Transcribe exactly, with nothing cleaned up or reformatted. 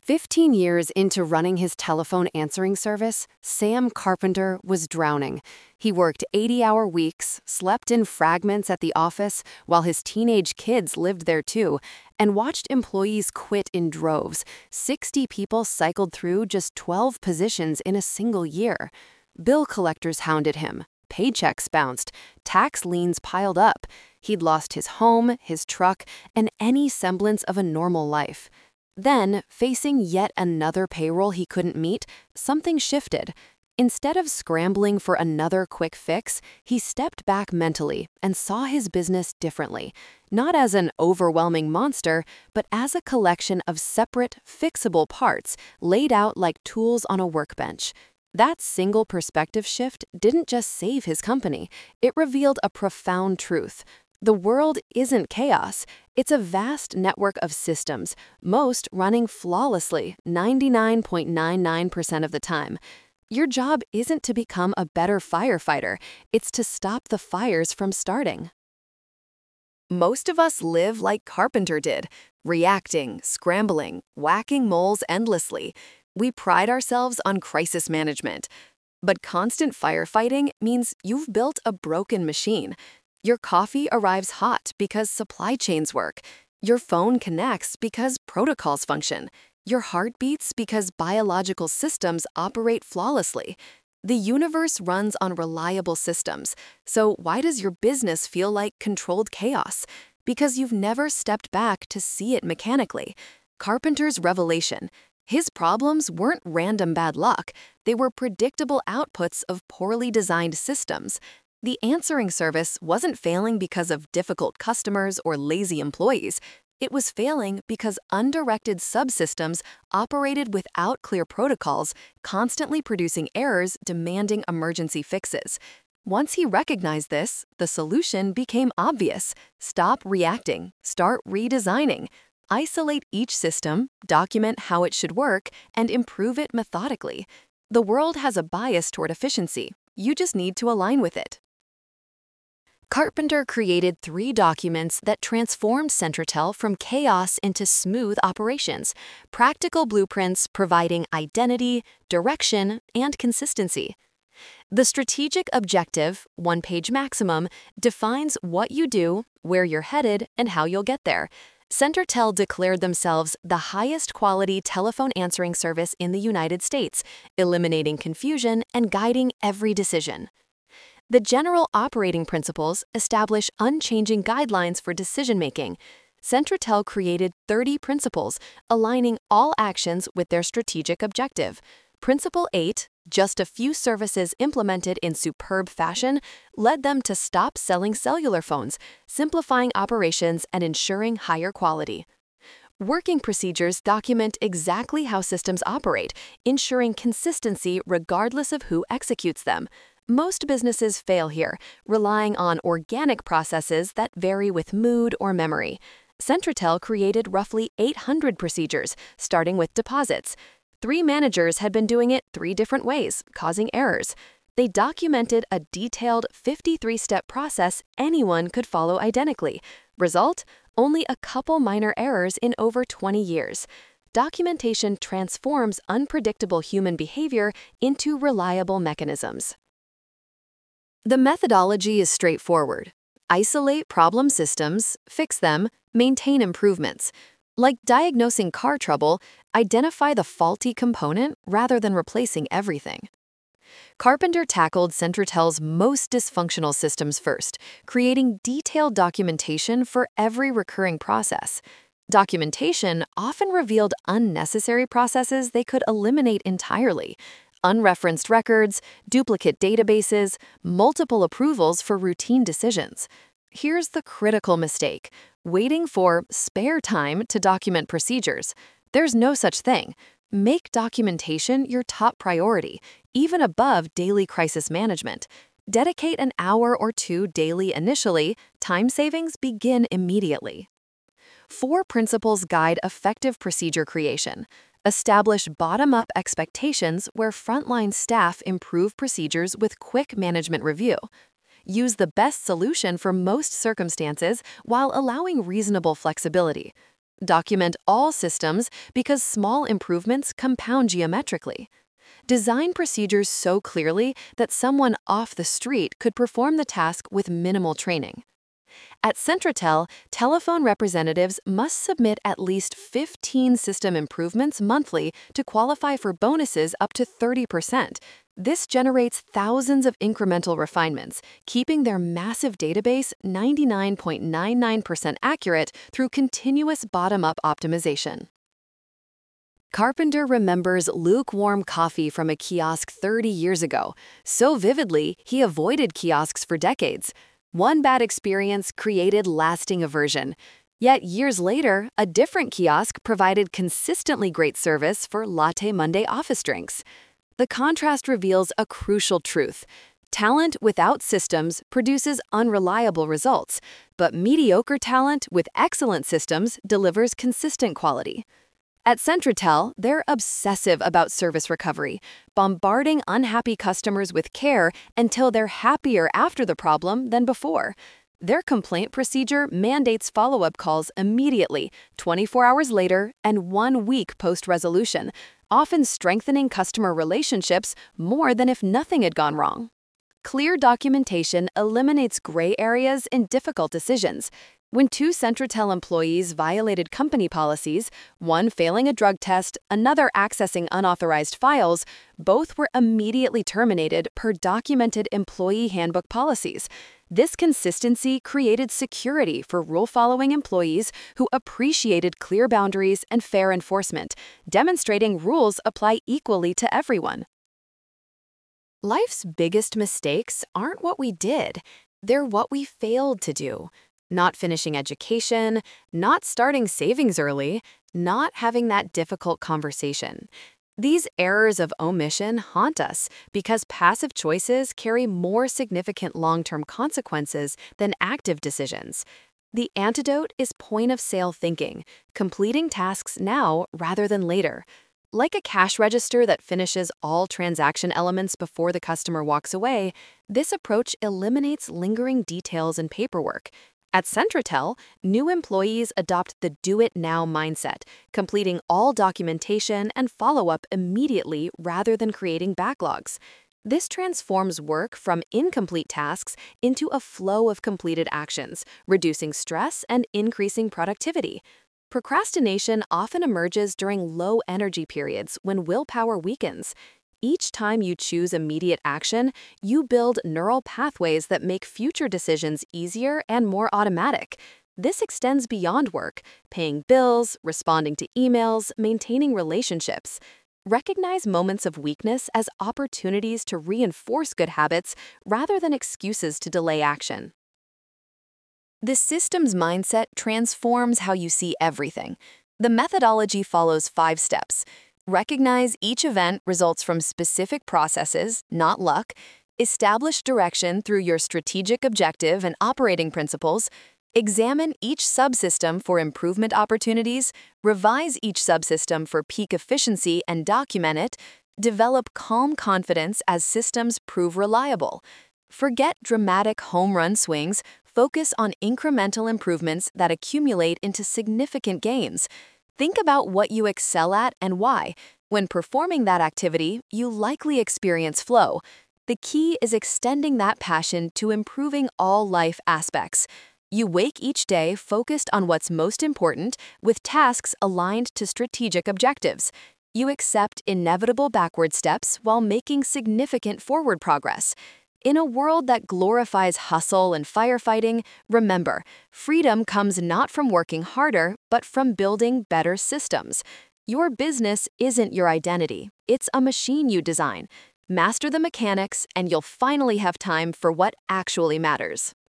Fifteen years into running his telephone answering service, Sam Carpenter was drowning. He worked eighty-hour weeks, slept in fragments at the office while his teenage kids lived there too, and watched employees quit in droves. sixty people cycled through just twelve positions in a single year. Bill collectors hounded him. Paychecks bounced. Tax liens piled up. He'd lost his home, his truck, and any semblance of a normal life. Then, facing yet another payroll he couldn't meet, something shifted. Instead of scrambling for another quick fix, he stepped back mentally and saw his business differently, not as an overwhelming monster, but as a collection of separate, fixable parts laid out like tools on a workbench. That single perspective shift didn't just save his company, it revealed a profound truth. The world isn't chaos. It's a vast network of systems, most running flawlessly ninety-nine point nine nine percent of the time. Your job isn't to become a better firefighter, it's to stop the fires from starting. Most of us live like Carpenter did, reacting, scrambling, whacking moles endlessly. We pride ourselves on crisis management. But constant firefighting means you've built a broken machine. Your coffee arrives hot because supply chains work. Your phone connects because protocols function. Your heart beats because biological systems operate flawlessly. The universe runs on reliable systems. So why does your business feel like controlled chaos? Because you've never stepped back to see it mechanically. Carpenter's revelation. His problems weren't random bad luck. They were predictable outputs of poorly designed systems. The answering service wasn't failing because of difficult customers or lazy employees. It was failing because undirected subsystems operated without clear protocols, constantly producing errors demanding emergency fixes. Once he recognized this, the solution became obvious. Stop reacting, start redesigning. Isolate each system, document how it should work, and improve it methodically. The world has a bias toward efficiency. You just need to align with it. Carpenter created three documents that transformed Centratel from chaos into smooth operations, practical blueprints providing identity, direction, and consistency. The strategic objective, one page maximum, defines what you do, where you're headed, and how you'll get there. Centratel declared themselves the highest quality telephone answering service in the United States, eliminating confusion and guiding every decision. The general operating principles establish unchanging guidelines for decision-making. Centratel created thirty principles, aligning all actions with their strategic objective. Principle eight, just a few services implemented in superb fashion, led them to stop selling cellular phones, simplifying operations and ensuring higher quality. Working procedures document exactly how systems operate, ensuring consistency regardless of who executes them. Most businesses fail here, relying on organic processes that vary with mood or memory. Centratel created roughly eight hundred procedures, starting with deposits. Three managers had been doing it three different ways, causing errors. They documented a detailed fifty-three step process anyone could follow identically. Result? Only a couple minor errors in over twenty years. Documentation transforms unpredictable human behavior into reliable mechanisms. The methodology is straightforward. Isolate problem systems, fix them, maintain improvements. Like diagnosing car trouble, identify the faulty component rather than replacing everything. Carpenter tackled Centratel's most dysfunctional systems first, creating detailed documentation for every recurring process. Documentation often revealed unnecessary processes they could eliminate entirely. Unreferenced records, duplicate databases, multiple approvals for routine decisions. Here's the critical mistake: waiting for spare time to document procedures. There's no such thing. Make documentation your top priority, even above daily crisis management. Dedicate an hour or two daily initially. Time savings begin immediately. Four principles guide effective procedure creation. Establish bottom-up expectations where frontline staff improve procedures with quick management review. Use the best solution for most circumstances while allowing reasonable flexibility. Document all systems because small improvements compound geometrically. Design procedures so clearly that someone off the street could perform the task with minimal training. At Centratel, telephone representatives must submit at least fifteen system improvements monthly to qualify for bonuses up to thirty percent. This generates thousands of incremental refinements, keeping their massive database ninety-nine point nine nine percent accurate through continuous bottom-up optimization. Carpenter remembers lukewarm coffee from a kiosk thirty years ago. So vividly, he avoided kiosks for decades. One bad experience created lasting aversion. Yet years later, a different kiosk provided consistently great service for Latte Monday office drinks. The contrast reveals a crucial truth. Talent without systems produces unreliable results, but mediocre talent with excellent systems delivers consistent quality. At Centratel, they're obsessive about service recovery, bombarding unhappy customers with care until they're happier after the problem than before. Their complaint procedure mandates follow-up calls immediately, twenty-four hours later, and one week post-resolution, often strengthening customer relationships more than if nothing had gone wrong. Clear documentation eliminates gray areas in difficult decisions. When two Centratel employees violated company policies, one failing a drug test, another accessing unauthorized files, both were immediately terminated per documented employee handbook policies. This consistency created security for rule-following employees who appreciated clear boundaries and fair enforcement, demonstrating rules apply equally to everyone. Life's biggest mistakes aren't what we did, they're what we failed to do. Not finishing education, not starting savings early, not having that difficult conversation. These errors of omission haunt us because passive choices carry more significant long-term consequences than active decisions. The antidote is point-of-sale thinking, completing tasks now rather than later. Like a cash register that finishes all transaction elements before the customer walks away, this approach eliminates lingering details and paperwork. At Centratel, new employees adopt the do-it-now mindset, completing all documentation and follow-up immediately rather than creating backlogs. This transforms work from incomplete tasks into a flow of completed actions, reducing stress and increasing productivity. Procrastination often emerges during low-energy periods when willpower weakens. Each time you choose immediate action, you build neural pathways that make future decisions easier and more automatic. This extends beyond work, paying bills, responding to emails, maintaining relationships. Recognize moments of weakness as opportunities to reinforce good habits rather than excuses to delay action. The systems mindset transforms how you see everything. The methodology follows five steps. Recognize each event results from specific processes, not luck. Establish direction through your strategic objective and operating principles. Examine each subsystem for improvement opportunities. Revise each subsystem for peak efficiency and document it. Develop calm confidence as systems prove reliable. Forget dramatic home run swings. Focus on incremental improvements that accumulate into significant gains. Think about what you excel at and why. When performing that activity, you likely experience flow. The key is extending that passion to improving all life aspects. You wake each day focused on what's most important, with tasks aligned to strategic objectives. You accept inevitable backward steps while making significant forward progress. In a world that glorifies hustle and firefighting, remember, freedom comes not from working harder, but from building better systems. Your business isn't your identity, it's a machine you design. Master the mechanics, and you'll finally have time for what actually matters.